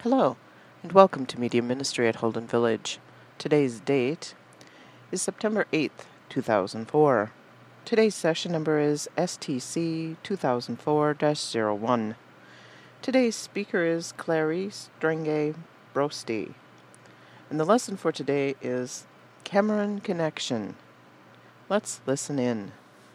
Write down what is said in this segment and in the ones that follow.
Hello, and welcome to Media Ministry at Holden Village. Today's date is September 8th, 2004. Today's session number is STC 2004-01. Today's speaker is Clary Strenge Brosti, and the lesson for today is Cameroon Connection. Let's listen in.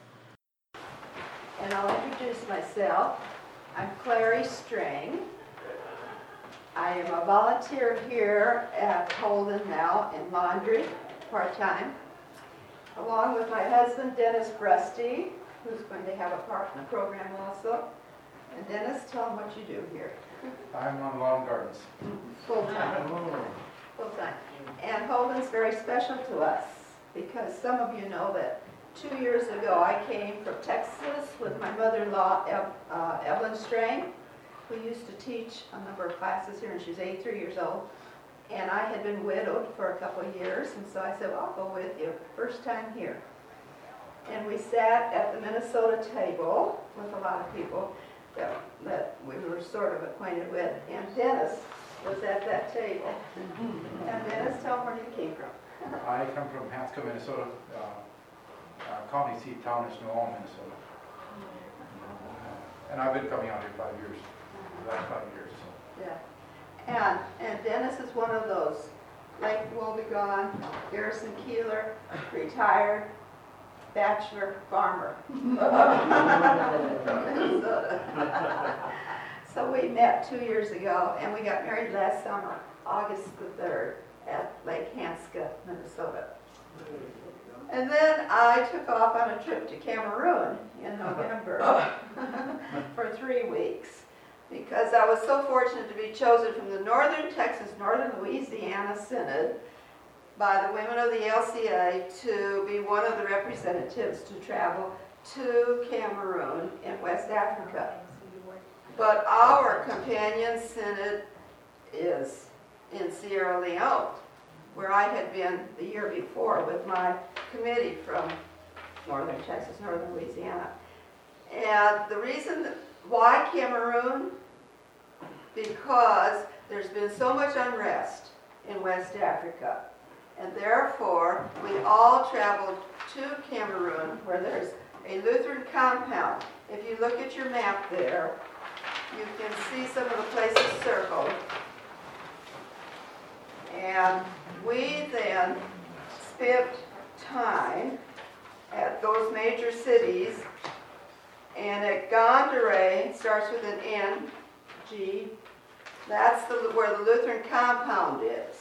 And I'll introduce myself. I'm Clary Strang. I am a volunteer here at Holden now in laundry, part-time, along with my husband, Dennis Brusty, who's going to have a part in the program also. And Dennis, tell them what you do here. I'm on lawn gardens. Full-time. Full-time. And Holden's very special to us because some of you know that 2 years ago I came from Texas with my mother-in-law, Evelyn Strang, who used to teach a number of classes here, and she's 83 years old. And I had been widowed for a couple of years, and so I said, well, I'll go with you. First time here. And we sat at the Minnesota table with a lot of people that we were sort of acquainted with, and Dennis was at that table. And Dennis, tell them where you came from. I come from Haskell, Minnesota. County seat town is New Ulm, Minnesota. And I've been coming out here 5 years. The last 5 years. So. Yeah. And Dennis is one of those, like Wobegon, Garrison Keeler, retired bachelor farmer. So we met 2 years ago, and we got married last summer, August the 3rd, at Lake Hanska, Minnesota. And then I took off on a trip to Cameroon in November for 3 weeks because I was so fortunate to be chosen from the Northern Texas, Northern Louisiana Synod by the women of the LCA to be one of the representatives to travel to Cameroon in West Africa. But our companion synod is in Sierra Leone, where I had been the year before with my committee from Northern Texas, Northern Louisiana. And the reason why Cameroon? Because there's been so much unrest in West Africa. And therefore, we all traveled to Cameroon, where there's a Lutheran compound. If you look at your map there, you can see some of the places circled. And we then spent time at those major cities, and at Gondare, starts with an N, G, that's where the Lutheran compound is.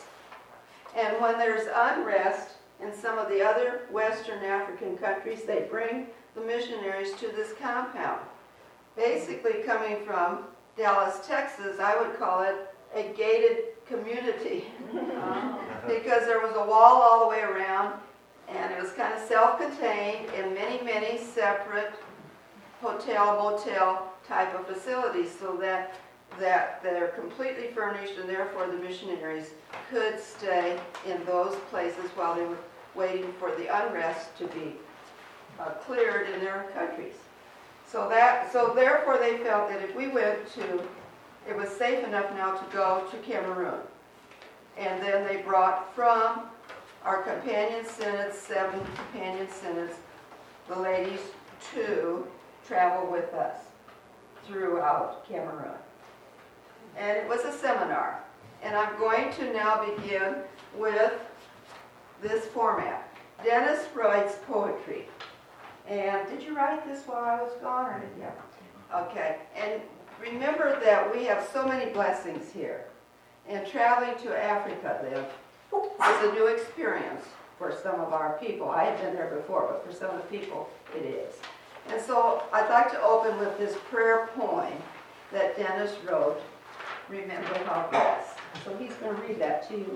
And when there's unrest in some of the other Western African countries, they bring the missionaries to this compound. Basically coming from Dallas, Texas, I would call it a gated community because there was a wall all the way around, and it was kind of self-contained in many, many separate hotel, motel type of facilities, so that they're completely furnished, and therefore the missionaries could stay in those places while they were waiting for the unrest to be cleared in their countries. So therefore they felt that if we went to, it was safe enough now to go to Cameroon. And then they brought from our companion synods, 7 companion synods, the ladies to travel with us throughout Cameroon. And it was a seminar. And I'm going to now begin with this format. Dennis writes poetry. And did you write this while I was gone, or did you? Okay. And remember that we have so many blessings here. And traveling to Africa then is a new experience for some of our people. I have been there before, but for some of the people it is. And so I'd like to open with this prayer poem that Dennis wrote, Remember How Blessed. So he's going to read that to you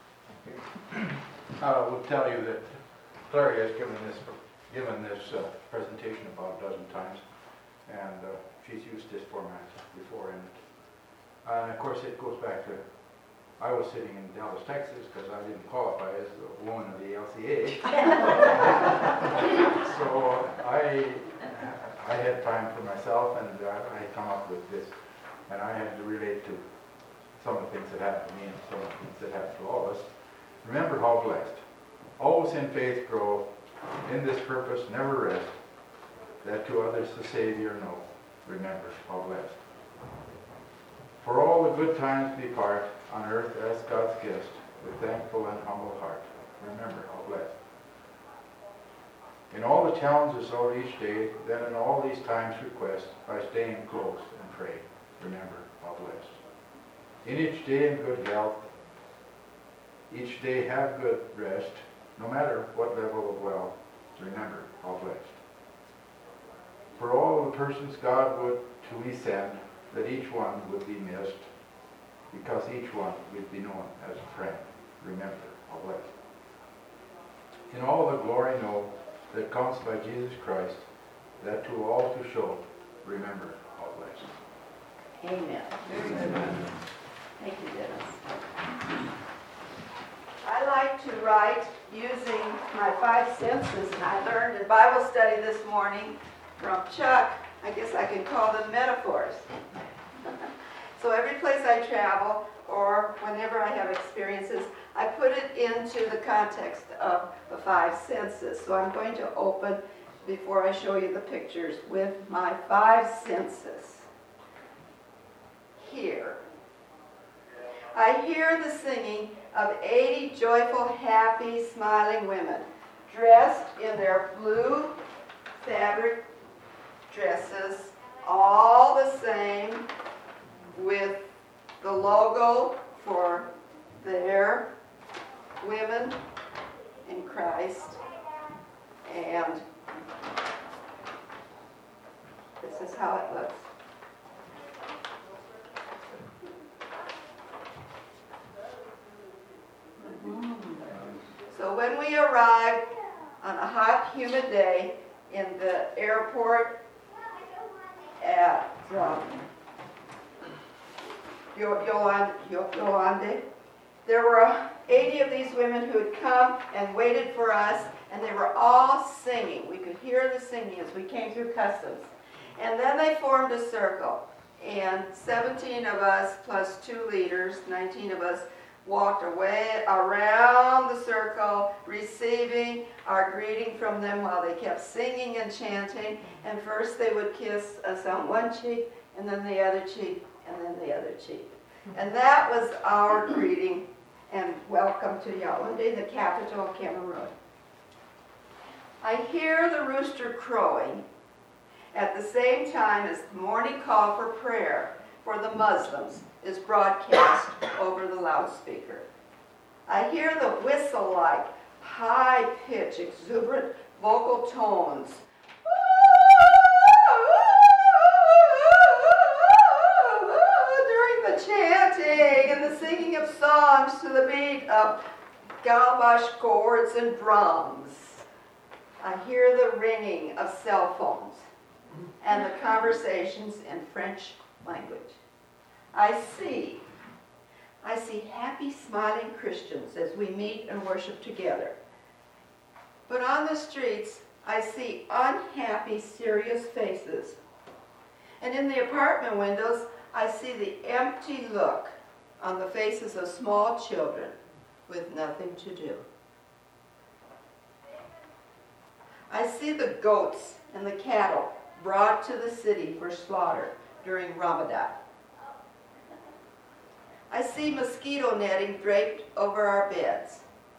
now. I will tell you that Clary has given this presentation about a dozen times, and she's used this format before. And of course it goes back to, I was sitting in Dallas, Texas, because I didn't qualify as a woman of the LCA. So I had time for myself, and I had come up with this, and I had to relate to some of the things that happened to me and some of the things that happened to all of us, remember how blessed. Always in faith grow, in this purpose never rest, that to others the Savior know. Remember how blessed. For all the good times be part, on earth as God's guest, with thankful and humble heart. Remember how blessed. In all the challenges of each day, then in all these times request, by staying close and pray. Remember how blessed. In each day in good health, each day have good rest, no matter what level of wealth, remember how blessed. For all the persons God would to we send, that each one would be missed, because each one would be known as a friend. Remember how blessed. In all the glory know that comes by Jesus Christ, that to all to show, remember how blessed. Amen. Thank you, Dennis. I like to write using my 5 senses, and I learned in Bible study this morning from Chuck. I guess I can call them metaphors. So every place I travel, or whenever I have experiences, I put it into the context of the 5 senses. So I'm going to open, before I show you the pictures, with my 5 senses. Hear. I hear the singing of 80 joyful, happy, smiling women, dressed in their blue fabric dresses, all the same, with the logo for their women in Christ. And this is how it looks. So when we arrived on a hot, humid day in the airport at Yolande, there were 80 of these women who had come and waited for us, and they were all singing. We could hear the singing as we came through customs. And then they formed a circle, and 17 of us plus 2 leaders, 19 of us, walked away around the circle, receiving our greeting from them while they kept singing and chanting. And first they would kiss us on one cheek, and then the other cheek, and then the other cheek. And that was our greeting and welcome to Yaoundé, the capital of Cameroon. I hear the rooster crowing at the same time as the morning call for prayer for the Muslims is broadcast over the loudspeaker. I hear the whistle-like, high-pitched, exuberant vocal tones during the chanting and the singing of songs to the beat of calabash chords and drums. I hear the ringing of cell phones and the conversations in French language. I see happy, smiling Christians as we meet and worship together. But on the streets, I see unhappy, serious faces. And in the apartment windows, I see the empty look on the faces of small children with nothing to do. I see the goats and the cattle brought to the city for slaughter during Ramadan. I see mosquito netting draped over our beds.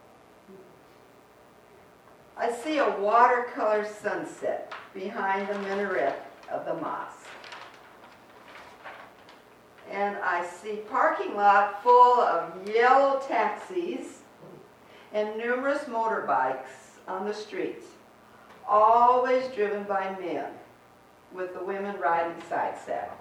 I see a watercolor sunset behind the minaret of the mosque. And I see parking lot full of yellow taxis and numerous motorbikes on the streets, always driven by men, with the women riding side saddle.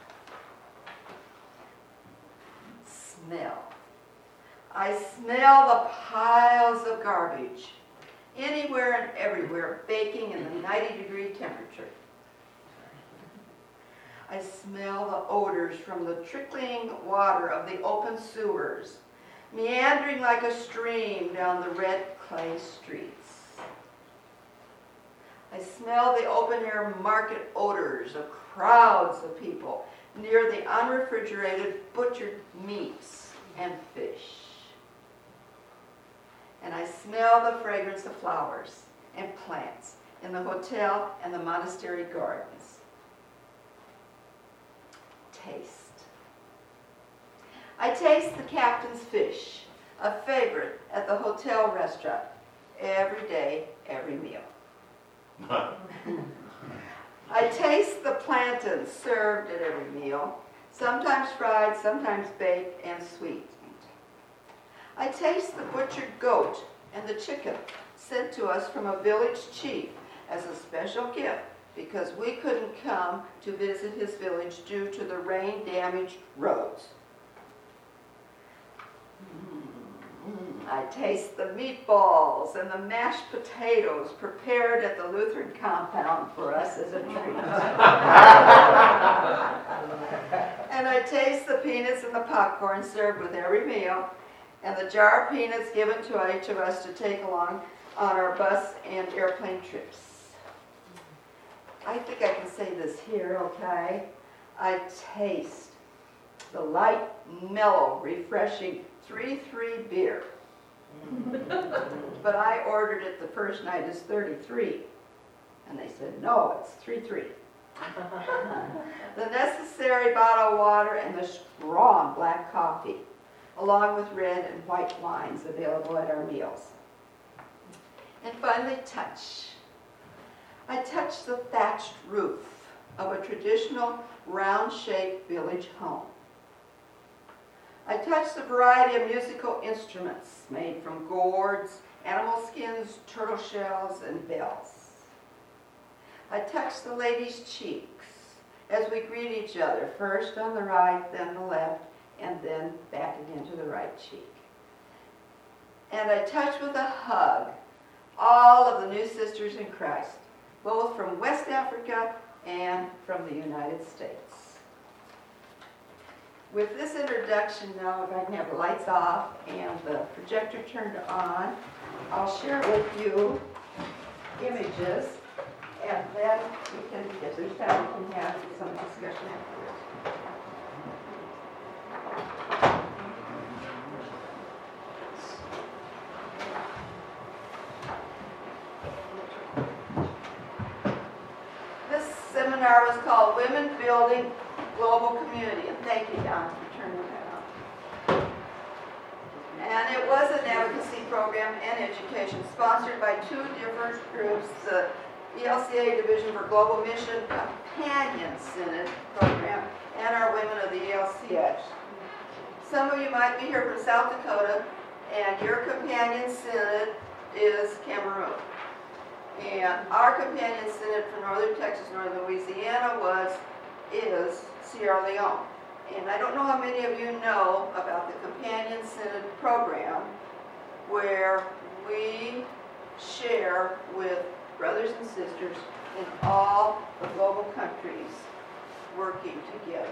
Smell. I smell the piles of garbage, anywhere and everywhere, baking in the 90-degree temperature. I smell the odors from the trickling water of the open sewers, meandering like a stream down the red clay streets. I smell the open-air market odors of crowds of people near the unrefrigerated butchered meats and fish. And I smell the fragrance of flowers and plants in the hotel and the monastery gardens. Taste. I taste the captain's fish, a favorite at the hotel restaurant, every day, every meal. I taste the plantains served at every meal, sometimes fried, sometimes baked and sweet. I taste the butchered goat and the chicken sent to us from a village chief as a special gift because we couldn't come to visit his village due to the rain-damaged roads. I taste the meatballs and the mashed potatoes prepared at the Lutheran compound for us as a treat. And I taste the peanuts and the popcorn served with every meal, and the jar of peanuts given to each of us to take along on our bus and airplane trips. I think I can say this here, okay? I taste the light, mellow, refreshing 3-3 beer. But I ordered it the first night as 33. And they said, no, it's 3-3. The necessary bottle of water and the strong black coffee, along with red and white wines available at our meals. And finally, touch. I touch the thatched roof of a traditional round-shaped village home. I touch the variety of musical instruments made from gourds, animal skins, turtle shells, and bells. I touch the ladies' cheeks as we greet each other, first on the right, then the left, and then back again to the right cheek. And I touch with a hug all of the new sisters in Christ, both from West Africa and from the United States. With this introduction now, if I can have the lights off and the projector turned on, I'll share with you images, and then we can, if there's time, we can have some discussion afterwards. This seminar was called Women Building Global Community, and thank you, Don, for turning that on. And it was an advocacy program and education sponsored by two different groups, the ELCA Division for Global Mission Companion Synod Program and our Women of the ELCA. Some of you might be here from South Dakota, and your companion synod is Cameroon. And our companion synod for Northern Texas, Northern Louisiana is Sierra Leone. And I don't know how many of you know about the Companion Synod program, where we share with brothers and sisters in all the global countries working together.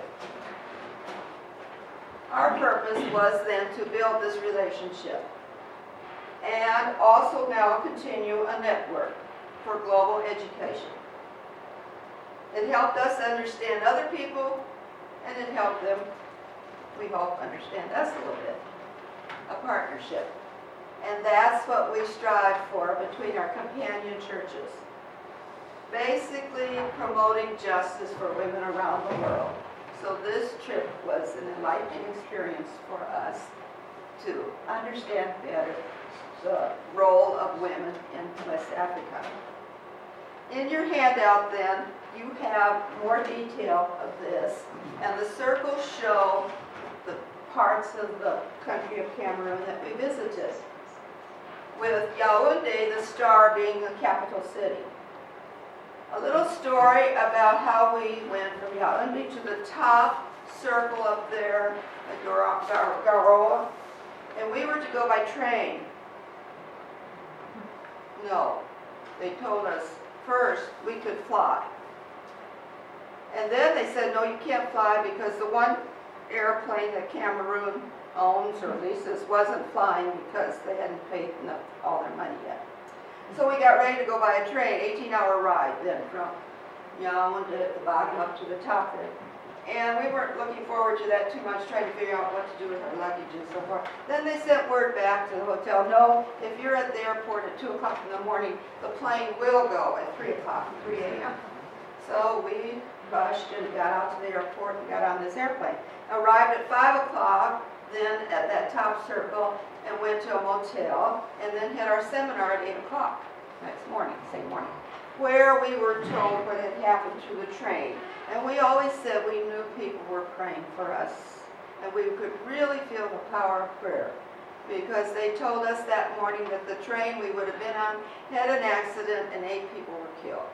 Our purpose was then to build this relationship and also now continue a network for global education. It helped us understand other people, and it helped them, we hope, understand us a little bit. A partnership. And that's what we strive for between our companion churches. Basically promoting justice for women around the world. So this trip was an enlightening experience for us to understand better the role of women in West Africa. In your handout then, you have more detail of this, and the circles show the parts of the country of Cameroon that we visited, with Yaoundé, the star, being the capital city. A little story about how we went from Yaoundé to the top circle up there at Garoua, and we were to go by train. No, they told us first we could fly. And then they said, no, you can't fly because the one airplane that Cameroon owns or leases wasn't flying because they hadn't paid enough, all their money yet. So we got ready to go by a train, 18-hour ride then from Yaoundé at the bottom up to the top there. And we weren't looking forward to that too much, trying to figure out what to do with our luggage and so forth. Then they sent word back to the hotel, no, if you're at the airport at 2 o'clock in the morning, the plane will go at 3 o'clock, 3 a.m. So we rushed and got out to the airport and got on this airplane. Arrived at 5 o'clock, then at that top circle, and went to a motel, and then had our seminar at 8 o'clock next morning, same morning, where we were told what had happened to the train. And we always said we knew people were praying for us, and we could really feel the power of prayer, because they told us that morning that the train we would have been on had an accident and 8 people were killed.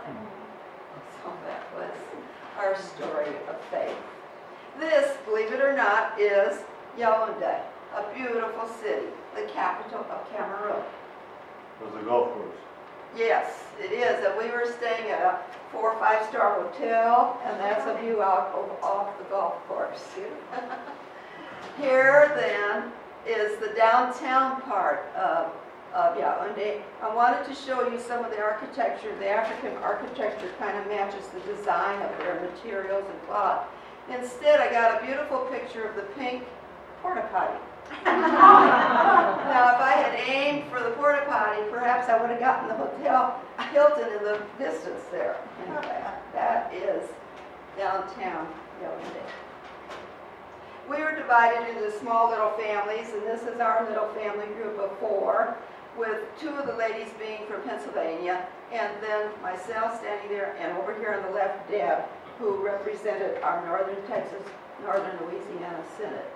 So that was our story of faith. This, believe it or not, is Yaoundé, a beautiful city, the capital of Cameroon. Was the golf course. Yes, it is, and we were staying at a 4- or 5-star hotel, and that's a view out off the golf course. Here, then, is the downtown part of Yaoundé. I wanted to show you some of the architecture. The African architecture kind of matches the design of their materials and cloth. Instead, I got a beautiful picture of the pink porta potty. Now, if I had aimed for the porta potty, perhaps I would have gotten the Hotel Hilton in the distance there. Anyway, that is downtown Yaoundé. We were divided into small little families, and this is our little family group of 4, with 2 of the ladies being from Pennsylvania, and then myself standing there, and over here on the left, Deb, who represented our Northern Texas, Northern Louisiana Synod.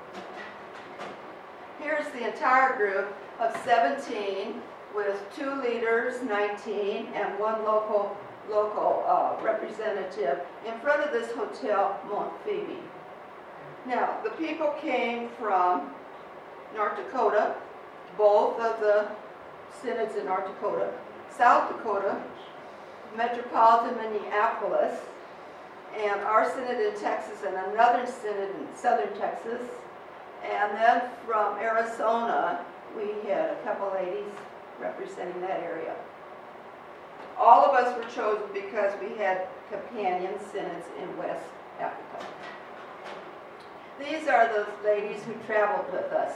Here's the entire group of 17 with 2 leaders, 19, and 1 local representative in front of this hotel, Mont Phoebe. Now, the people came from North Dakota, both of the synods in North Dakota, South Dakota, Metropolitan Minneapolis, and our synod in Texas, and another synod in southern Texas. And then from Arizona, we had a couple ladies representing that area. All of us were chosen because we had companion synods in West Africa. These are the ladies who traveled with us,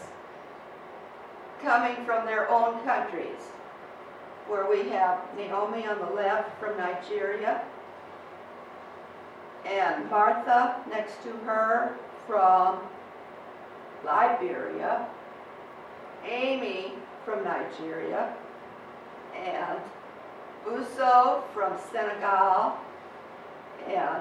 coming from their own countries, where we have Naomi on the left from Nigeria, and Martha next to her from Liberia, Amy from Nigeria, and Uso from Senegal, and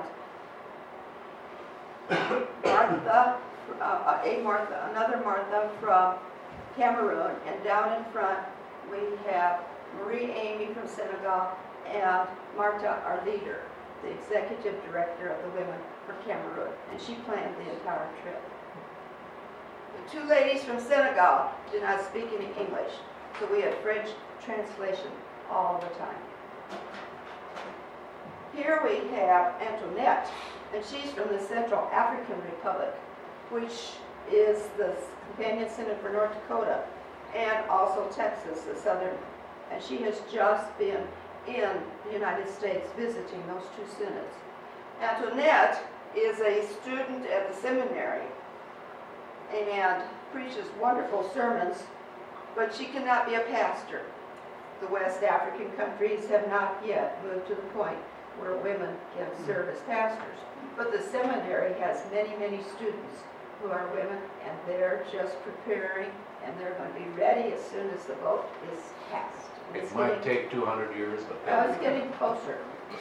another Martha from Cameroon, and down in front we have Marie Amy from Senegal, and Marta, our leader, the executive director of the Women for Cameroon, and she planned the entire trip. The 2 ladies from Senegal did not speak any English, so we had French translation all the time. Here we have Antoinette, and she's from the Central African Republic, which is the companion synod for North Dakota, and also Texas, the southern, and she has just been in the United States visiting those 2 synods. Antoinette is a student at the seminary and preaches wonderful sermons, but she cannot be a pastor. The West African countries have not yet moved to the point where women can serve as pastors. But the seminary has many, many students who are women, and they're just preparing, and they're going to be ready as soon as the vote is passed. It might take 200 years, but It's getting closer.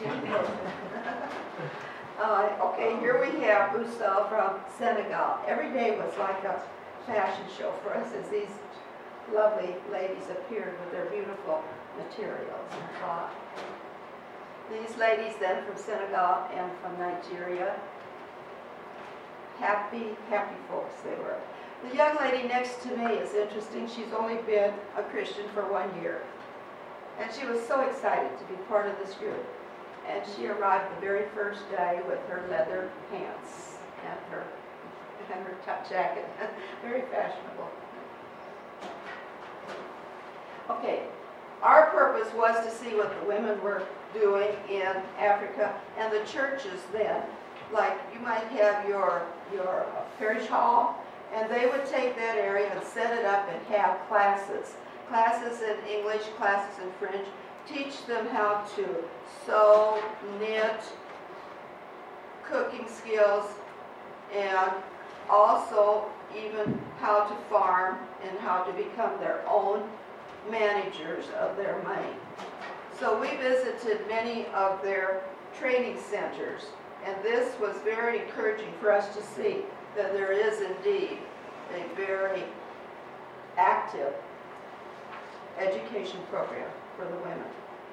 Okay, here we have Uso from Senegal. Every day was like a fashion show for us as these lovely ladies appeared with their beautiful materials and cloth. These ladies then from Senegal and from Nigeria, happy, happy folks they were. The young lady next to me is interesting. She's only been a Christian for 1 year. And she was so excited to be part of this group. And she arrived the very first day with her leather pants and her top jacket. Very fashionable. Okay, our purpose was to see what the women were doing in Africa, and the churches then like you might have your parish hall, and they would take that area and set it up and have classes. Classes in English, classes in French, teach them how to sew, knit, cooking skills, and also even how to farm and how to become their own managers of their money. So we visited many of their training centers, and this was very encouraging for us to see that there is indeed a very active education program for the women.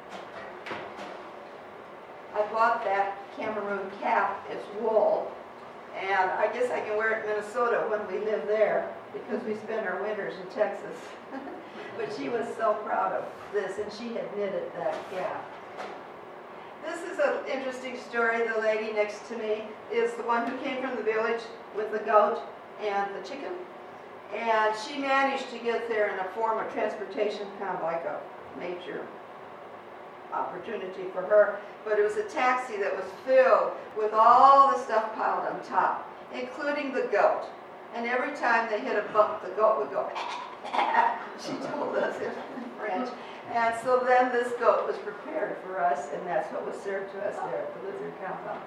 I bought that Cameroon cap. It's wool, and I guess I can wear it in Minnesota when we live there because we spend our winters in Texas. But she was so proud of this, and she had knitted that cap. This is an interesting story. The lady next to me is the one who came from the village with the goat and the chicken. And she managed to get there in a form of transportation, kind of like a major opportunity for her. But it was a taxi that was filled with all the stuff piled on top, including the goat. And every time they hit a bump, the goat would go, she told us in French. And so then this goat was prepared for us, and that's what was served to us there at the Lutheran compound.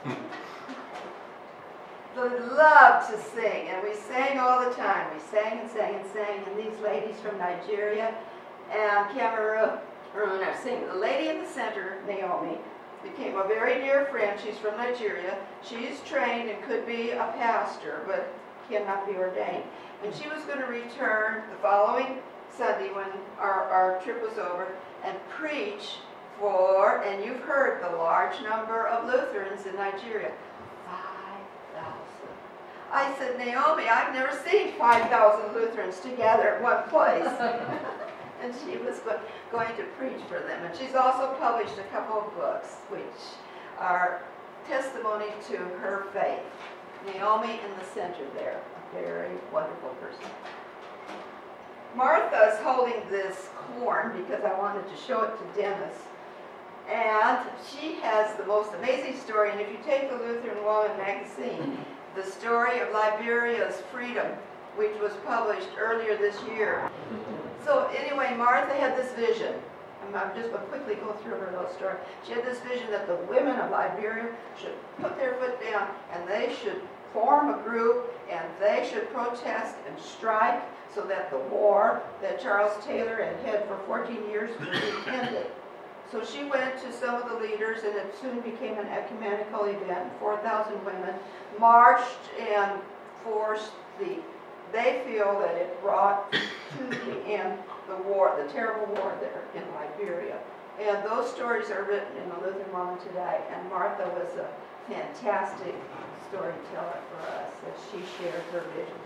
They loved to sing, and we sang all the time. We sang and sang and sang, and these ladies from Nigeria and Cameroon are singing. The lady in the center, Naomi, became a very dear friend. She's from Nigeria. She's trained and could be a pastor, but cannot be ordained. And she was going to return the following Sunday when our trip was over and preach for, and you've heard the large number of Lutherans in Nigeria, 5,000. I said, Naomi, I've never seen 5,000 Lutherans together at one place. And she was going to preach for them. And she's also published a couple of books which are testimony to her faith. Naomi in the center there, a very wonderful person. Martha's holding this corn because I wanted to show it to Dennis. And she has the most amazing story. And if you take the Lutheran Woman magazine, the story of Liberia's freedom, which was published earlier this year. So anyway, Martha had this vision. I'm just going to quickly go through her little story. She had this vision that the women of Liberia should put their foot down and they should form a group and they should protest and strike so that the war that Charles Taylor had had for 14 years would be ended. So she went to some of the leaders, and it soon became an ecumenical event. 4,000 women marched and forced they feel that it brought to the end the war, the terrible war there in Liberia. And those stories are written in the Lutheran Woman today, and Martha was a fantastic storyteller for us as she shared her vision.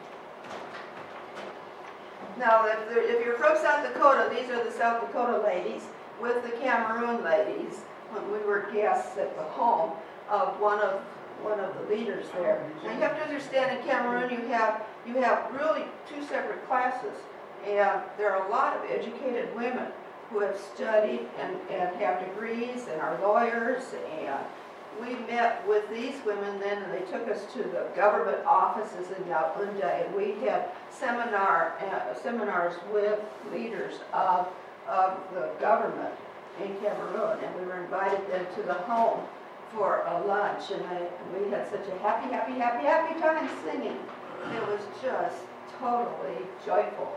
Now, if you're from South Dakota, these are the South Dakota ladies with the Cameroon ladies when we were guests at the home of one of the leaders there. Now you have to understand, in Cameroon you have really two separate classes, and there are a lot of educated women who have studied and have degrees and are lawyers, and we met with these women then, and they took us to the government offices in Yaoundé, and we had seminars with leaders of the government in Cameroon, and we were invited then to the home for a lunch, and we had such a happy time singing. It was just totally joyful.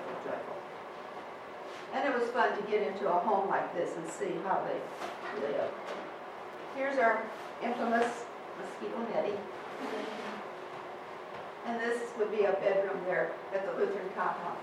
And it was fun to get into a home like this and see how they live. Here's our infamous mosquito netting. And this would be a bedroom there at the Lutheran compound.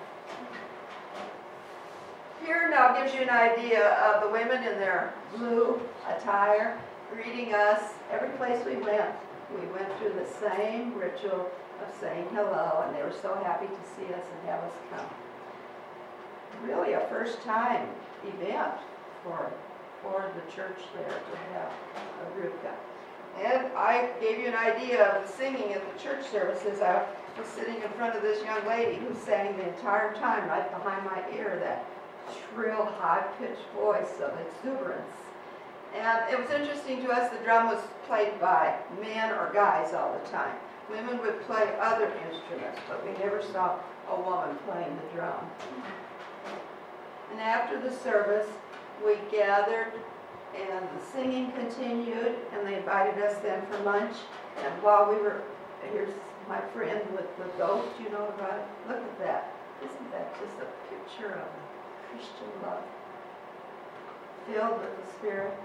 Here now gives you an idea of the women in their blue attire greeting us every place we went. We went through the same ritual of saying hello, and they were so happy to see us and have us come. Really a first-time event for the church there to have a group come. And I gave you an idea of the singing at the church services. I was sitting in front of this young lady who sang the entire time right behind my ear, that shrill, high-pitched voice of exuberance. And it was interesting to us, the drum was played by men or guys all the time. Women would play other instruments, but we never saw a woman playing the drum. And after the service, we gathered and the singing continued, and they invited us then for lunch. And while we were, here's my friend with the goat, you know about it? Look at that. Isn't that just a picture of Christian love? Filled with the Spirit.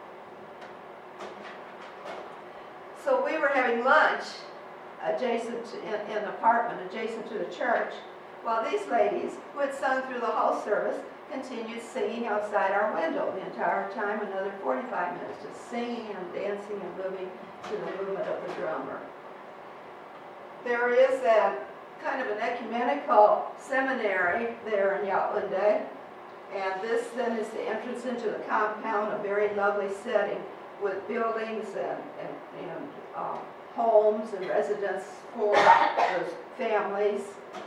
So we were having lunch adjacent to, in an apartment adjacent to the church, while these ladies, who had sung through the whole service, continued singing outside our window the entire time, another 45 minutes, just singing and dancing and moving to the movement of the drummer. There is a kind of an ecumenical seminary there in Yaoundé, and this then is the entrance into the compound, a very lovely setting with buildings and homes and residence for those families.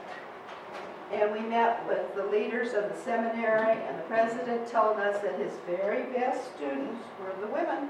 And we met with the leaders of the seminary, and the president told us that his very best students were the women.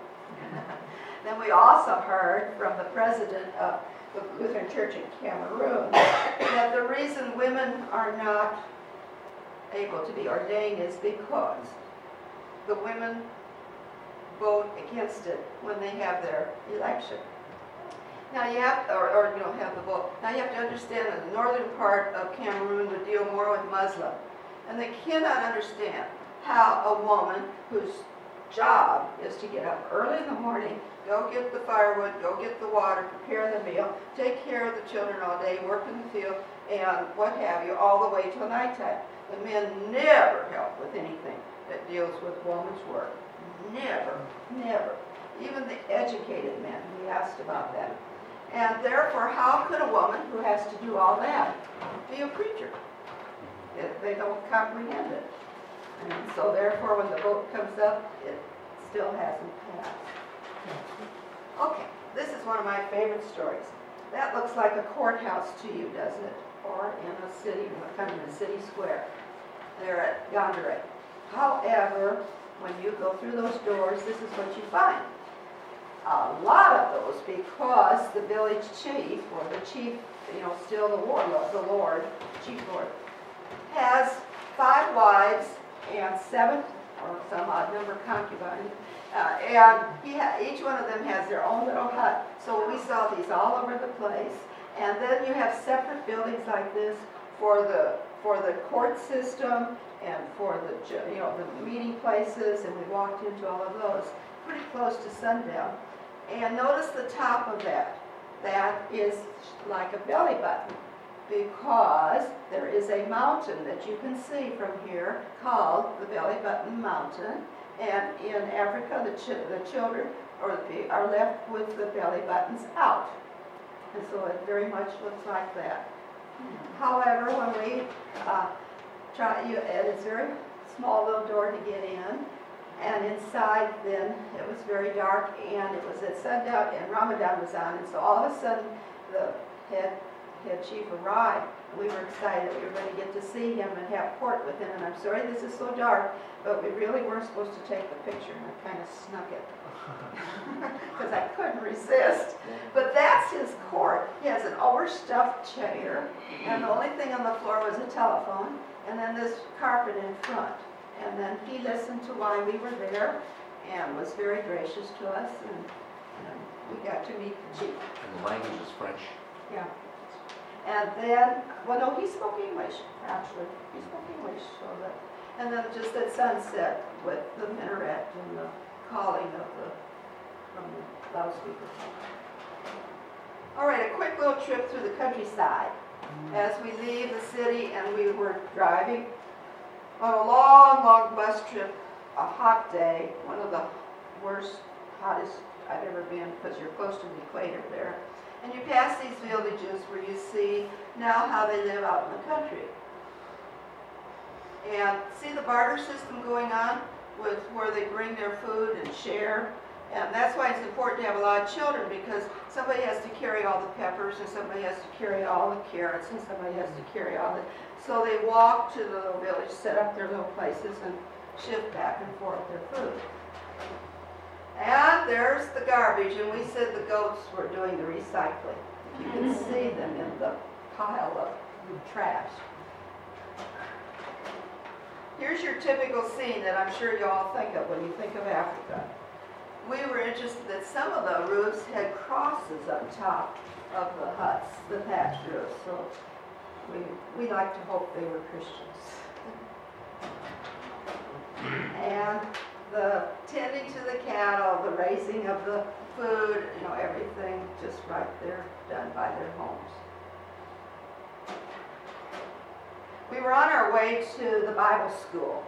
Then we also heard from the president of the Lutheran Church in Cameroon that the reason women are not able to be ordained is because the women vote against it when they have their election. Now you have, or you don't have the vote. Now you have to understand that the northern part of Cameroon would deal more with Muslim, and they cannot understand how a woman whose job is to get up early in the morning, go get the firewood, go get the water, prepare the meal, take care of the children all day, work in the field, and what have you, all the way till nighttime. The men never help with anything that deals with woman's work. Never, never. Even the educated men, we asked about that. And therefore, how could a woman who has to do all that be a preacher? They don't comprehend it. And so therefore, when the vote comes up, it still hasn't passed. Okay, this is one of my favorite stories. That looks like a courthouse to you, doesn't it? Or in a city, kind of in a city square. They're at Gondare. However, when you go through those doors, this is what you find. A lot of those, because the village chief, or the chief, still the Lord, chief Lord, has 5 wives and 7 or some odd number of concubines, and each one of them has their own little hut. So we saw these all over the place, and then you have separate buildings like this for the court system and for the meeting places, and we walked into all of those pretty close to sundown. And notice the top of that. That is like a belly button, because there is a mountain that you can see from here called the Belly Button Mountain. And in Africa, the children are left with the belly buttons out. And so it very much looks like that. However, when we it's a very small little door to get in. And inside then, it was very dark, and it was at sundown, and Ramadan was on, and so all of a sudden, the head chief arrived, and we were excited that we were going to get to see him and have court with him, and I'm sorry this is so dark, but we really were supposed to take the picture, and I kind of snuck it, because I couldn't resist. But that's his court. He has an overstuffed chair, and the only thing on the floor was a telephone, and then this carpet in front. And then he listened to why we were there and was very gracious to us, and we got to meet the chief. And the language is French. Yeah. And then, he spoke English, actually. He spoke English. And then just at sunset with the minaret and the calling from the loudspeaker. All right, a quick little trip through the countryside. As we leave the city, and we were driving on a long bus trip, a hot day, one of the worst, hottest I've ever been, because you're close to the equator there. And you pass these villages where you see now how they live out in the country. And see the barter system going on with where they bring their food and share. And that's why it's important to have a lot of children, because somebody has to carry all the peppers, and somebody has to carry all the carrots, and somebody has to carry all the... So they walk to the little village, set up their little places, and shift back and forth their food. And there's the garbage, and we said the goats were doing the recycling. You can see them in the pile of trash. Here's your typical scene that I'm sure you all think of when you think of Africa. We were interested that some of the roofs had crosses on top of the huts, the thatched roofs, so we like to hope they were Christians. And the tending to the cattle, the raising of the food, everything just right there done by their homes. We were on our way to the Bible school,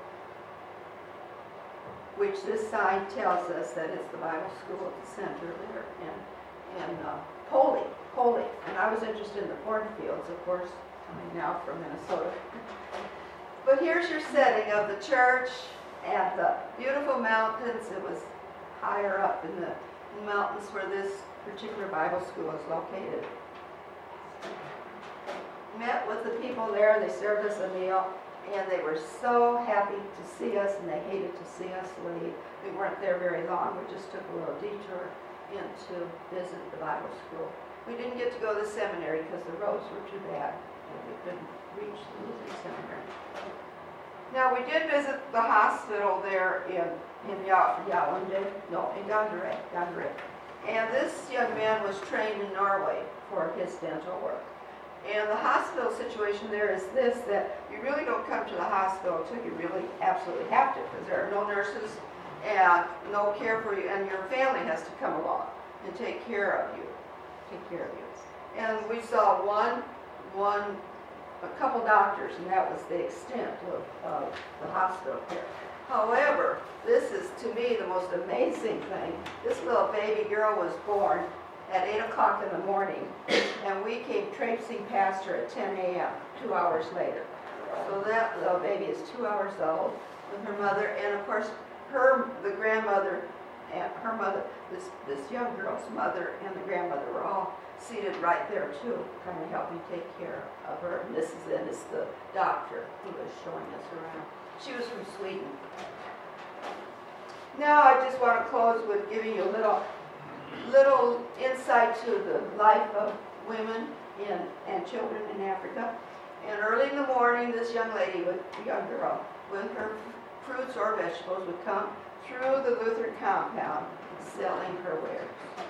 which this sign tells us that it's the Bible school at the center there in Poley. And I was interested in the cornfields, of course, coming now from Minnesota. But here's your setting of the church and the beautiful mountains. It was higher up in the mountains where this particular Bible school is located. Met with the people there, they served us a meal, and they were so happy to see us, and they hated to see us leave. We weren't there very long, we just took a little detour in to visit the Bible school. We didn't get to go to the seminary because the roads were too bad, and we couldn't reach the Lutheran seminary. Now, we did visit the hospital there in Gandere. And this young man was trained in Norway for his dental work. And the hospital situation there is this, that you really don't come to the hospital until you really absolutely have to, because there are no nurses and no care for you, and your family has to come along and take care of you. And we saw a couple doctors, and that was the extent of the hospital care. However, this is, to me, the most amazing thing. This little baby girl was born at 8 o'clock in the morning, and we came traipsing past her at 10 a.m., 2 hours later. So that little baby is 2 hours old with her mother, and of course, the grandmother and her mother, this young girl's mother and the grandmother were all seated right there too, kind of helping take care of her. And this is the doctor who was showing us around. She was from Sweden. Now I just want to close with giving you a little insight to the life of women and children in Africa. And early in the morning, this young girl, with her fruits or vegetables, would come through the Lutheran compound selling her wares.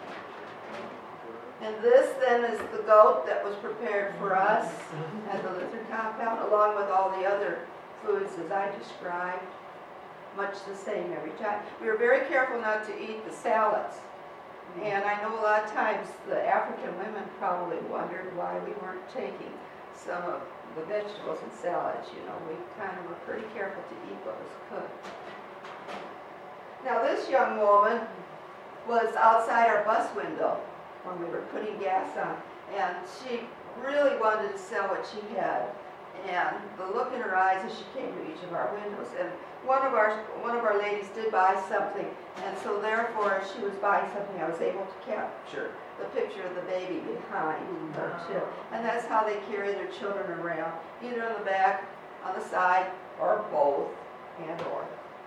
And this then is the goat that was prepared for us at the Lutheran compound, along with all the other foods as I described, much the same every time. We were very careful not to eat the salads. And I know a lot of times the African women probably wondered why we weren't taking some of the vegetables and salads. We kind of were pretty careful to eat what was cooked. Now this young woman was outside our bus window when we were putting gas on, and she really wanted to sell what she had. And the look in her eyes as she came to each of our windows. And one of our ladies did buy something, and so therefore as she was buying something, I was able to capture the picture of the baby behind her too. And that's how they carry their children around, either on the back, on the side, or both, and/or.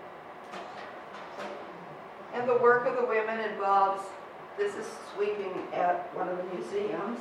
And the work of the women involves, this is sweeping at one of the museums.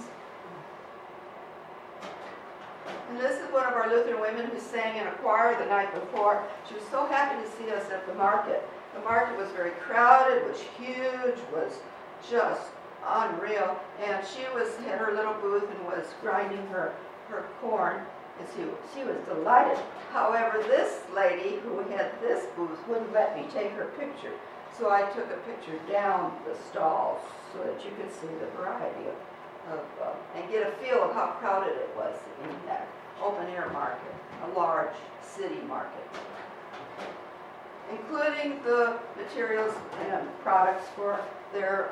And this is one of our Lutheran women who sang in a choir the night before. She was so happy to see us at the market. The market was very crowded, was huge, was just unreal. And she had her little booth and was grinding her corn, and she was delighted. However, this lady who had this booth wouldn't let me take her picture. So I took a picture down the stalls so that you could see the variety and get a feel of how crowded it was in that open air market, a large city market, including the materials and products for their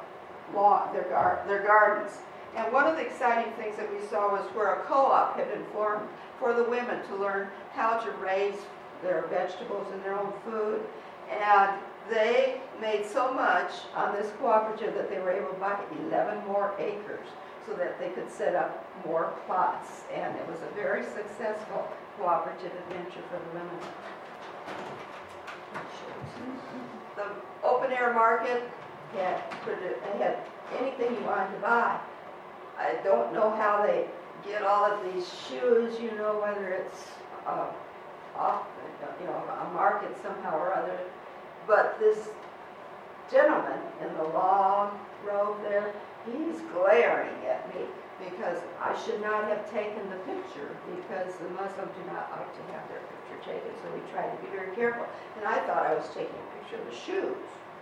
gardens. And one of the exciting things that we saw was where a co-op had been formed for the women to learn how to raise their vegetables and their own food. And they made so much on this cooperative that they were able to buy 11 more acres so that they could set up more plots. And it was a very successful cooperative adventure for the women. The open air market had, they had anything you wanted to buy. I don't know how they get all of these shoes, you know, whether it's off, you know, a market somehow or other. But this gentleman in the long robe there, he's glaring at me because I should not have taken the picture because the Muslims do not like to have their picture taken, so we try to be very careful. And I thought I was taking a picture of the shoes.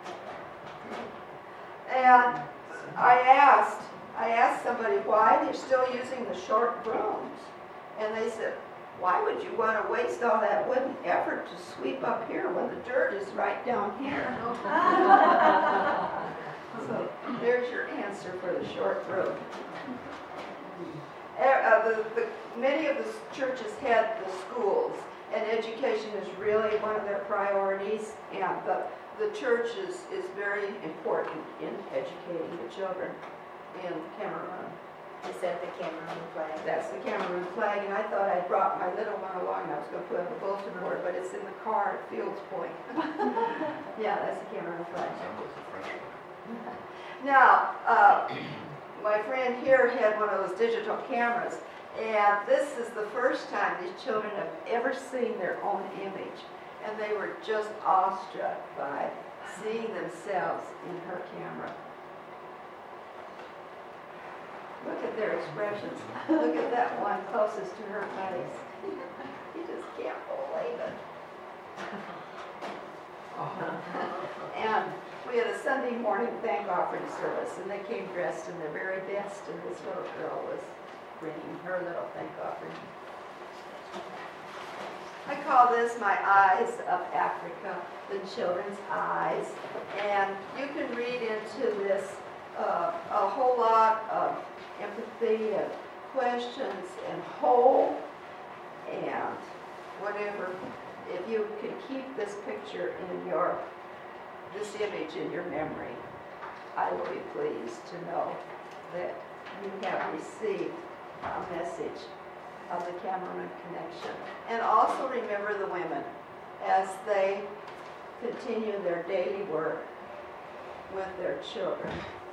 And I asked somebody why they're still using the short brooms. And they said, why would you want to waste all that wooden effort to sweep up here when the dirt is right down here? So there's your answer for the short broom. Many of the churches had the schools, and education is really one of their priorities, and the church is very important in educating the children in Cameroon. Is that the Cameroon flag? That's the Cameroon flag, and I thought I'd brought my little one along, and I was going to put it on the bulletin board, but it's in the car at Fields Point. Yeah, that's the Cameroon flag. Now, my friend here had one of those digital cameras, and this is the first time these children have ever seen their own image, and they were just awestruck by seeing themselves in her camera. Look at their expressions. Look at that one closest to her face. You just can't believe it. And we had a Sunday morning thank offering service, and they came dressed in their very best, and this little girl was bringing her little thank offering. I call this my Eyes of Africa, the children's eyes, and you can read into this a whole lot of empathy and questions and hope and whatever. If you can keep this picture in this image in your memory, I will be pleased to know that you have received a message of the Cameroon Connection. And also remember the women as they continue their daily work with their children.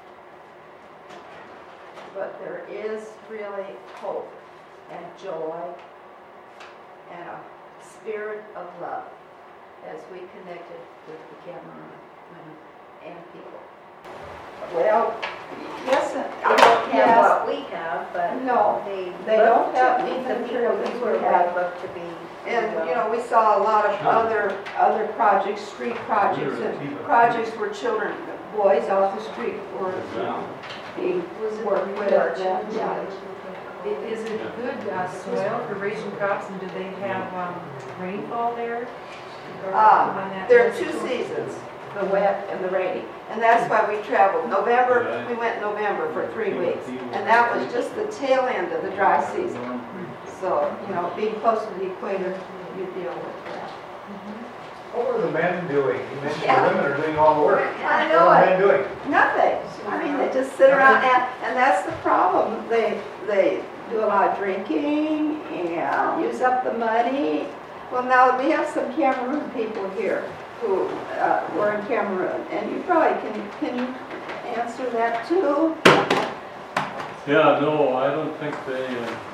But there is really hope and joy and a spirit of love as we connected with the Cameroon women and people. Well, yes, They don't have what we have, but No, they don't look have to be the the material people that who we would have. look to be. And, you know, we saw a lot of other projects, street projects, and projects where children, boys off the street were, you know, being worked with. Yeah. Is it good soil for raising crops, and do they have rainfall there? Or on that There are two vertical? seasons, the wet and the rainy. And that's why we traveled. November, we went in November for 3 weeks. And that was just the tail end of the dry season. So, you know, being close to the equator, you deal with that. What were the men doing? You mentioned Yeah. the women are doing all the work. I What know were the it. men doing? Nothing. I mean, they just sit around, and that's the problem. They do a lot of drinking and use up the money. Well, now we have some Cameroon people here who were in Cameroon, and you probably can you answer that too? Yeah, no, I don't think they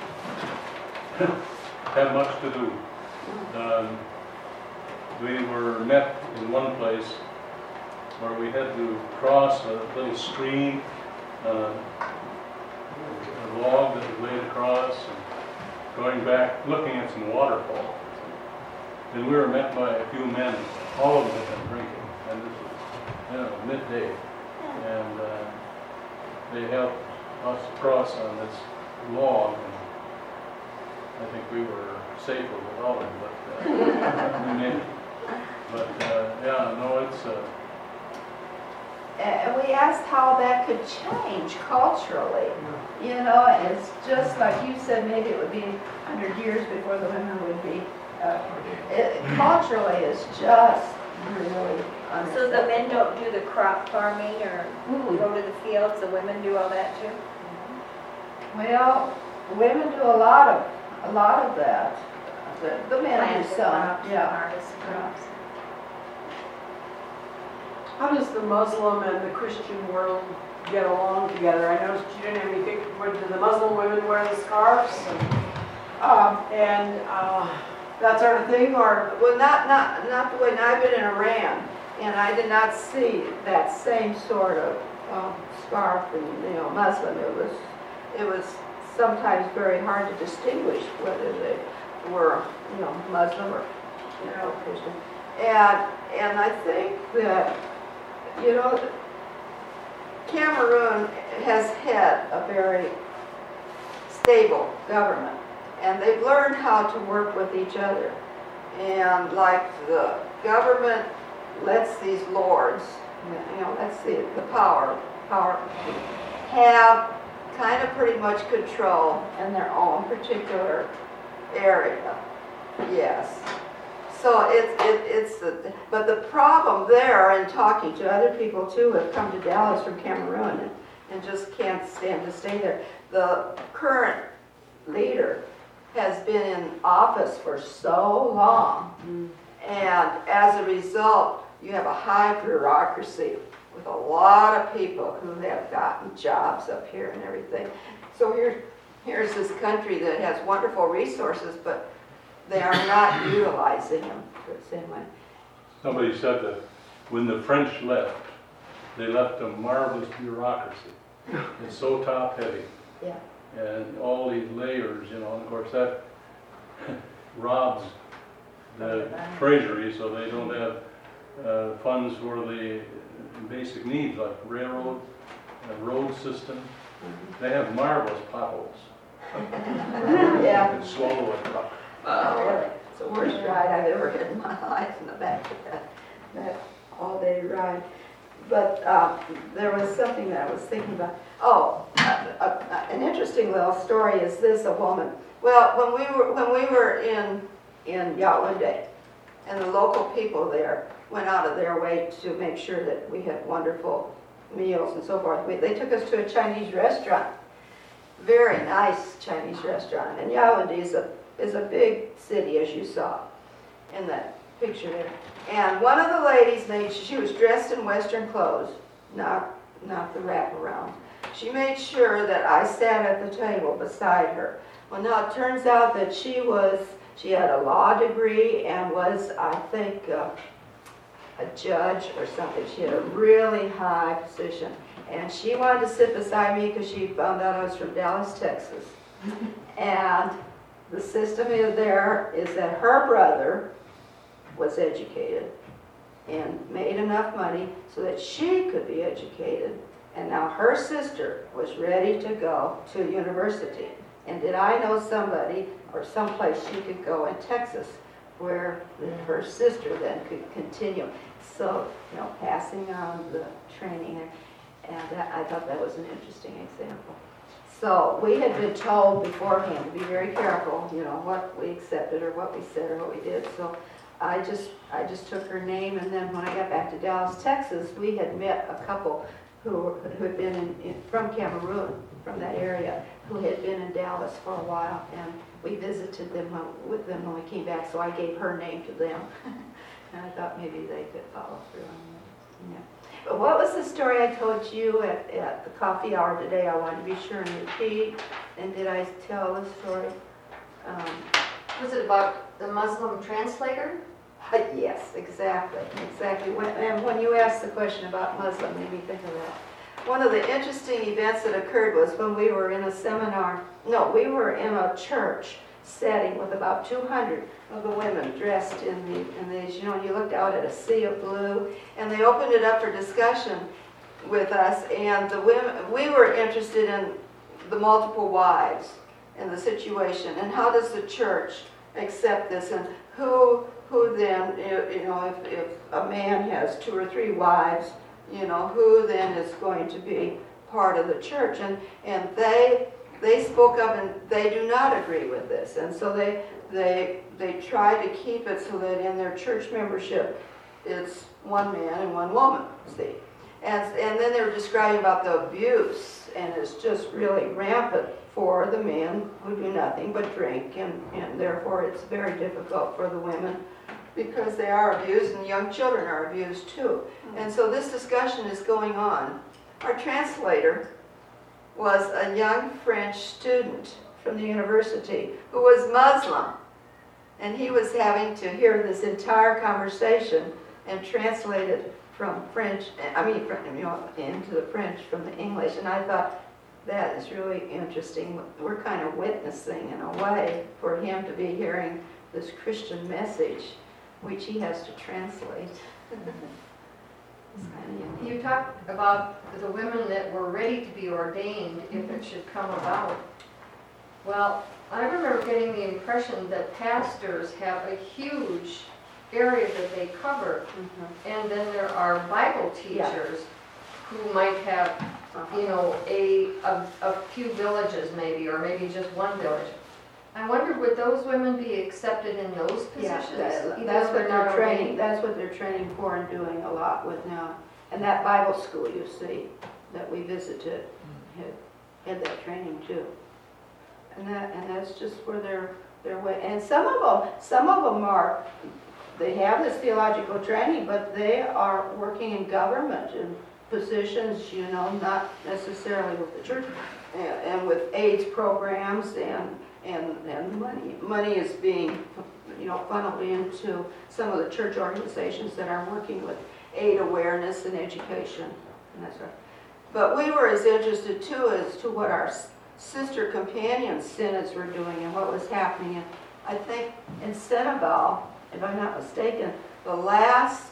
had much to do. We were met in one place where we had to cross a little stream, a log that was laid across, and going back, looking at some waterfalls. And we were met by a few men, all of them had been drinking, and this was, you know, midday. And they helped us cross on this log, and I think we were safer without them, but we made it. But yeah, no, it's And we asked how that could change culturally. You know, and it's just like you said, maybe it would be 100 years before the women would be. Culturally, it's just really unacceptable. So the men don't do the crop farming or go to the fields, the women do all that too? Well, women do a lot of that. The men do Plant the some, crops, yeah. harvest the crops. How does the Muslim and the Christian world get along together? I noticed you didn't have any pictures. Do the Muslim women wear the scarves and that sort of thing, or? Well, not the way, I've been in Iran, and I did not see that same sort of scarf and, Muslim. It was sometimes very hard to distinguish whether they were, Muslim or, Christian. And I think that, Cameroon has had a very stable government, and they've learned how to work with each other. And like the government lets these lords, lets the power have kind of pretty much control in their own particular area. Yes. So but the problem there, and talking to other people too who have come to Dallas from Cameroon and just can't stand to stay there, the current leader has been in office for so long, and as a result, you have a high bureaucracy with a lot of people who have gotten jobs up here and everything. So here's this country that has wonderful resources, but they are not utilizing them the same way. Somebody said that when the French left, they left a marvelous bureaucracy. It's so top-heavy. Yeah. And all these layers, and of course that robs the treasury, so they don't have funds for the basic needs like railroad, road system. They have marvelous potholes. Yeah. You could swallow a truck. Really? It's the worst ride I've ever had in my life in the back of that all-day ride. But there was something that I was thinking about. An interesting little story is this: a woman. Well, when we were in Yaoundé, and the local people there went out of their way to make sure that we had wonderful meals and so forth. They took us to a Chinese restaurant, very nice Chinese restaurant. And Yaoundé is a big city, as you saw in that picture there. And one of the ladies she was dressed in Western clothes, not the wraparound. She made sure that I sat at the table beside her. Well, now it turns out that she had a law degree and was, I think, a judge or something. She had a really high position. And she wanted to sit beside me because she found out I was from Dallas, Texas. And the system there is that her brother was educated and made enough money so that she could be educated. And now her sister was ready to go to university. And did I know somebody or someplace she could go in Texas where her sister then could continue? So, passing on the training there. And I thought that was an interesting example. So we had been told beforehand to be very careful, what we accepted or what we said or what we did. So I just took her name, and then when I got back to Dallas, Texas, we had met a couple who had been from Cameroon, from that area, who had been in Dallas for a while, and we visited them with them when we came back. So I gave her name to them, and I thought maybe they could follow through on that. Yeah. But what was the story I told you at the coffee hour today? I wanted to be sure and repeat. And did I tell the story? Was it about the Muslim translator? Yes, exactly. And when you asked the question about Muslim, it made me think of that. One of the interesting events that occurred was when we were in a seminar. No, we were in a church setting with about 200 of the women dressed in these, you looked out at a sea of blue, and they opened it up for discussion with us, and the women, we were interested in the multiple wives and the situation, and how does the church accept this, and who then, if a man has 2 or 3 wives, who then is going to be part of the church, and they spoke up, and they do not agree with this, and so they try to keep it so that in their church membership it's one man and one woman, see. And then they were describing about the abuse, and it's just really rampant for the men who do nothing but drink, and therefore it's very difficult for the women because they are abused and young children are abused too. And so this discussion is going on. Our translator was a young French student from the university who was Muslim. And he was having to hear this entire conversation and translate it from French, into the French from the English. And I thought, that is really interesting. We're kind of witnessing, in a way, for him to be hearing this Christian message, which he has to translate. It's kind of unique. You talked about the women that were ready to be ordained if it should come about. Well, I remember getting the impression that pastors have a huge area that they cover, and then there are Bible teachers who might have, a few villages maybe, or maybe just one village. I wonder, would those women be accepted in those positions? That's what they're training. That's what they're training for and doing a lot with now. And that Bible school you see that we visited had that training too. And that's just where they're way. And some of them are. They have this theological training, but they are working in government in positions, not necessarily with the church, and with AIDS programs and money is being, funneled into some of the church organizations that are working with aid awareness and education, and that's right. But we were as interested too as to what our sister companion synods were doing and what was happening. And I think in Senegal, if I'm not mistaken, the last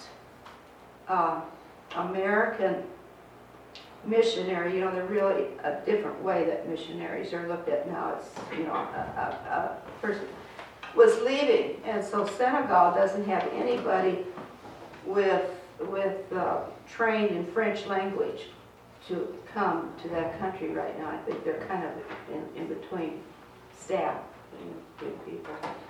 American missionary, they're really a different way that missionaries are looked at now. It's, a person was leaving, and so Senegal doesn't have anybody with trained in French language to come to that country right now. I think they're kind of in between staff and good people.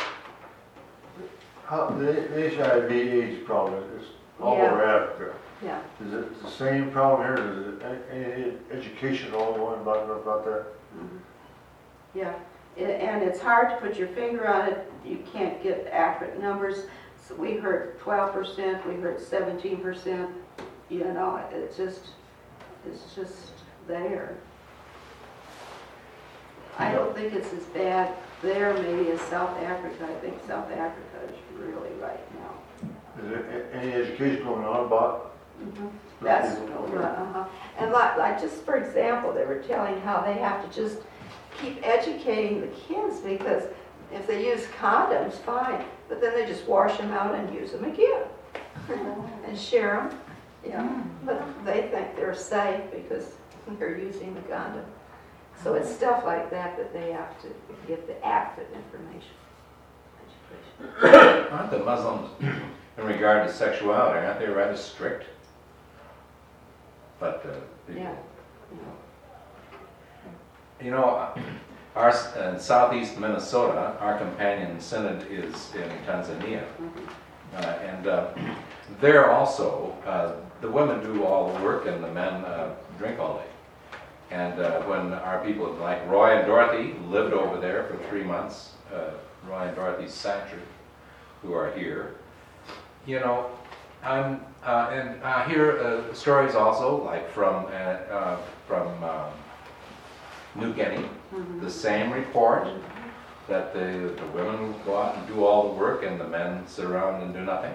The HIV/AIDS problem is all over Africa. Yeah. Is it the same problem here? Is it any education all going about that? Mm-hmm. Yeah, and it's hard to put your finger on it. You can't get accurate numbers. So we heard 12%, we heard 17%. It's just there. I don't think it's as bad there maybe as South Africa. I think South Africa is really right now. Is there any education going on about? Mm-hmm. That's and like just for example, they were telling how they have to just keep educating the kids, because if they use condoms, fine, but then they just wash them out and use them again and share them. Yeah, but they think they're safe because they're using the condom. So it's stuff like that that they have to get the accurate information. Education. Aren't the Muslims, in regard to sexuality, aren't they rather strict? But Yeah. In southeast Minnesota, our companion synod is in Tanzania, and there also the women do all the work and the men drink all day. And when our people like Roy and Dorothy lived over there for 3 months, Roy and Dorothy Satcher, who are here, and I hear stories also, like from New Guinea, the same report, that the women go out and do all the work and the men sit around and do nothing.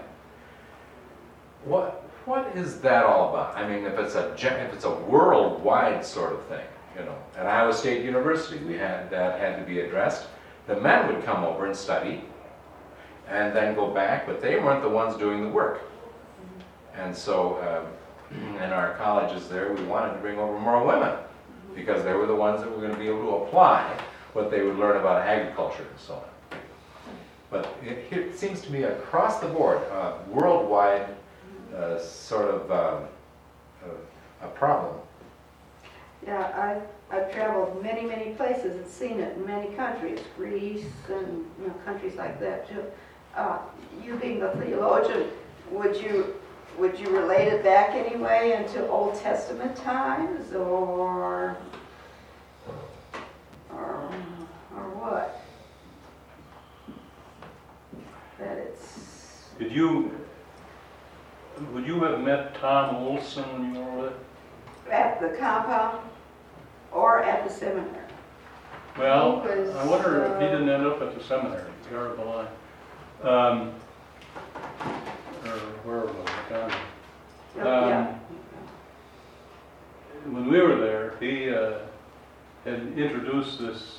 What is that all about? I mean, if it's a worldwide sort of thing, at Iowa State University, that had to be addressed. The men would come over and study, and then go back, but they weren't the ones doing the work. And so, in our colleges there, we wanted to bring over more women, because they were the ones that were going to be able to apply what they would learn about agriculture and so on. But it seems to me across the board, worldwide sort of a problem. Yeah, I've traveled many places and seen it in many countries, Greece and countries like that too. You being the theologian, would you relate it back anyway into Old Testament times, or what? That would you have met Tom Olson when you were over there? At the compound or at the seminary? Well, He was, I wonder if he didn't end up at the seminary, Garda Line. Or where was it? I can't remember. Yeah. When we were there, he had introduced this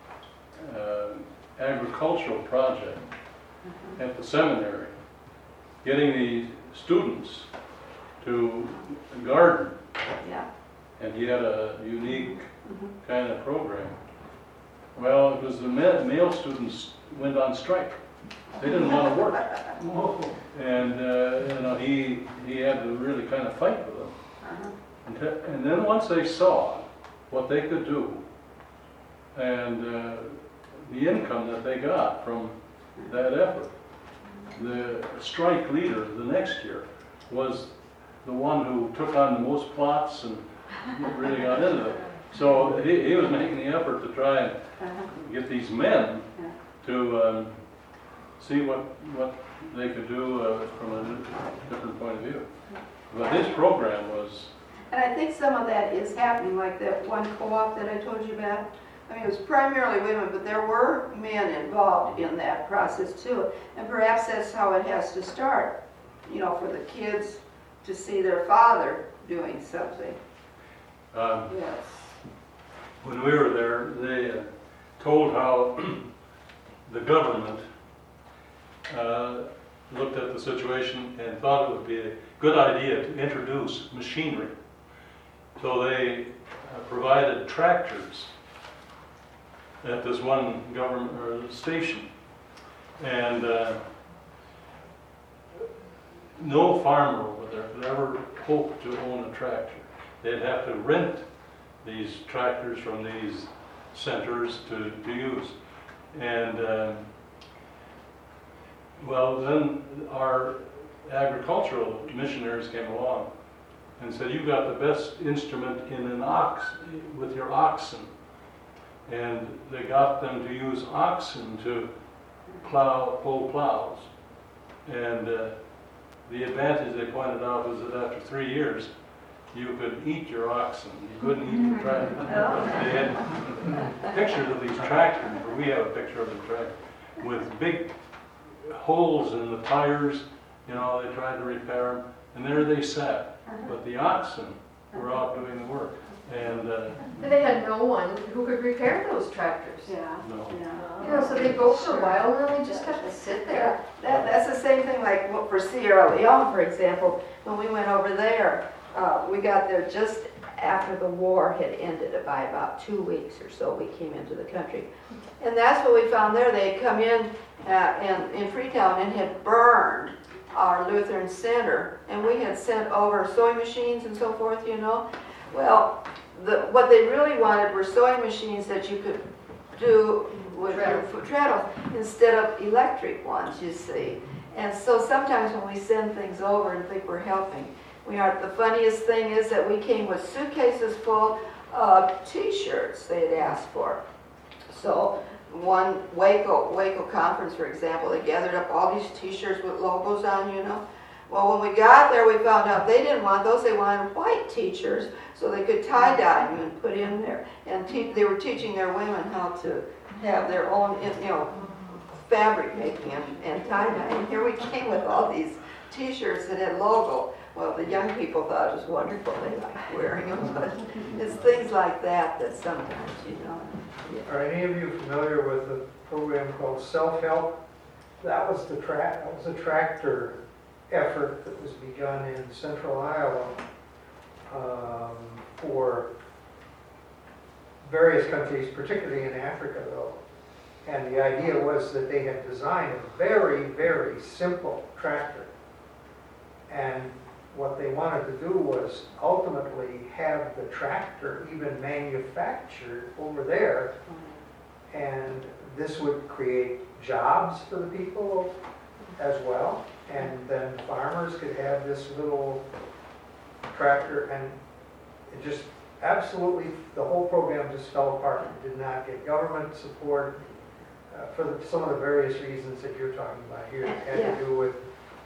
agricultural project at the seminary, getting the students to garden. Yeah. And he had a unique kind of program. Well, it was the male students went on strike. They didn't want to work. And you know, he had to really kind of fight with them. And then once they saw what they could do and the income that they got from that effort, the strike leader the next year was the one who took on the most plots and really got into it. So he was making the effort to try and get these men to see what they could do from a different point of view. But his program was... And I think some of that is happening, like that one co-op that I told you about. I mean, it was primarily women, but there were men involved in that process too. And perhaps that's how it has to start, you know, for the kids to see their father doing something. Yes. When we were there, they told how the government looked at the situation and thought it would be a good idea to introduce machinery. So they provided tractors at this one government or station, and no farmer over there could ever hope to own a tractor. They'd have to rent these tractors from these centers to use. And well, then our agricultural missionaries came along and said, "You've got the best instrument in an ox, with your oxen." And they got them to use oxen to pull plows. And the advantage they pointed out was that after 3 years, you could eat your oxen. You couldn't eat your tractor. They had pictures of these tractors, or we have a picture of the tractor, with big holes in the tires. You know, they tried to repair them, and there they sat. But the oxen were out doing the work. And they had no one who could repair those tractors. Yeah. no. Yeah. You know, so they go for a while and then they just have to sit there. That's the same thing like for Sierra Leone, for example. When we went over there, we got there just after the war had ended. By about 2 weeks or so, we came into the country. And that's what we found there. They had come in Freetown and had burned our Lutheran Center. And we had sent over sewing machines and so forth, you know. Well, what they really wanted were sewing machines that you could do with your treadles instead of electric ones, you see. And so sometimes when we send things over and think we're helping, we aren't. The funniest thing is that we came with suitcases full of T-shirts they had asked for. So one Waco conference, for example, they gathered up all these T-shirts with logos on, you know. Well, when we got there, we found out they didn't want those. They wanted white teachers so they could tie-dye them and put in there. And they were teaching their women how to have their own, you know, fabric making and tie-dye. And here we came with all these T-shirts that had logo. Well, the young people thought it was wonderful. They liked wearing them. But it's things like that that sometimes, you know. Are any of you familiar with a program called Self-Help? That was a tractor effort that was begun in central Iowa for various countries, particularly in Africa though. And the idea was that they had designed a very, very simple tractor. And what they wanted to do was ultimately have the tractor even manufactured over there. And this would create jobs for the people as well. And then farmers could have this little tractor, and it just absolutely, the whole program just fell apart. It did not get government support for some of the various reasons that you're talking about here. It had to do with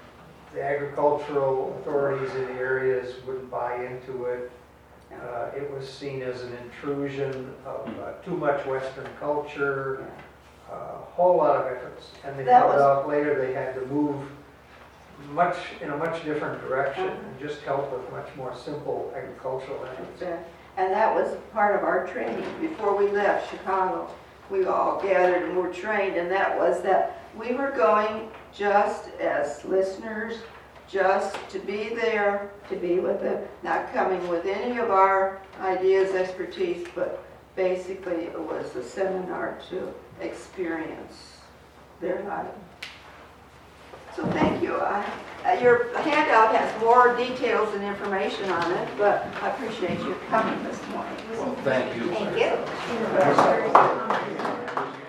The agricultural authorities in the areas wouldn't buy into it. It was seen as an intrusion of too much Western culture, a whole lot of efforts. And they That found was- out later they had to move in a much different direction and just help with much more simple agricultural efforts. And that was part of our training before we left Chicago. We all gathered and were trained, and that was that we were going just as listeners, just to be there, to be with them, not coming with any of our ideas, expertise, but basically it was a seminar to experience their life. So thank you. Your handout has more details and information on it, but I appreciate you coming this morning. Well, thank you. Thank you. That's-